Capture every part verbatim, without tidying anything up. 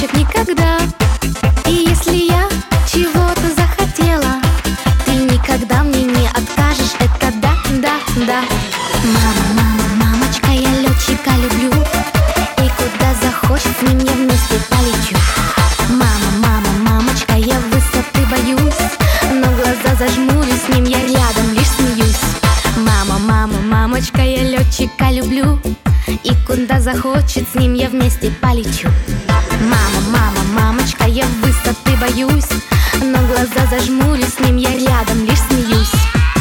бросать никогда. И если я чего-то захотела, ты никогда мне не откажешь. Это да, да, да. Мама, мама, мамочка, я летчика люблю, и куда захочет, с ним я вместе полечу. Мама, мама, мамочка, я высоты боюсь, но глаза зажмурю, с ним я рядом лишь смеюсь. Мама, мама, мамочка, я летчика люблю, и куда захочет, с ним я вместе полечу. Мама, мама, мамочка, я высоты боюсь, но глаза зажмурю, с ним я рядом лишь смеюсь.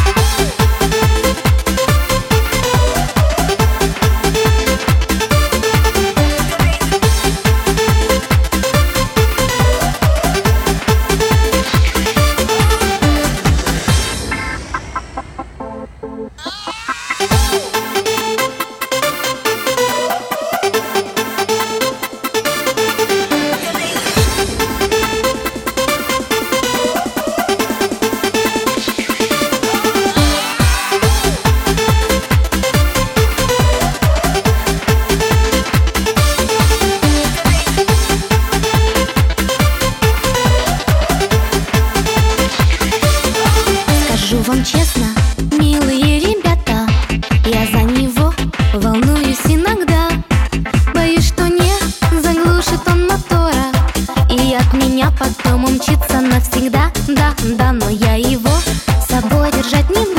Скажу вам честно, милые ребята, я за него волнуюсь иногда. Боюсь, что не заглушит он мотора, и от меня потом умчится навсегда. Да, да, но я его с собой держать не буду.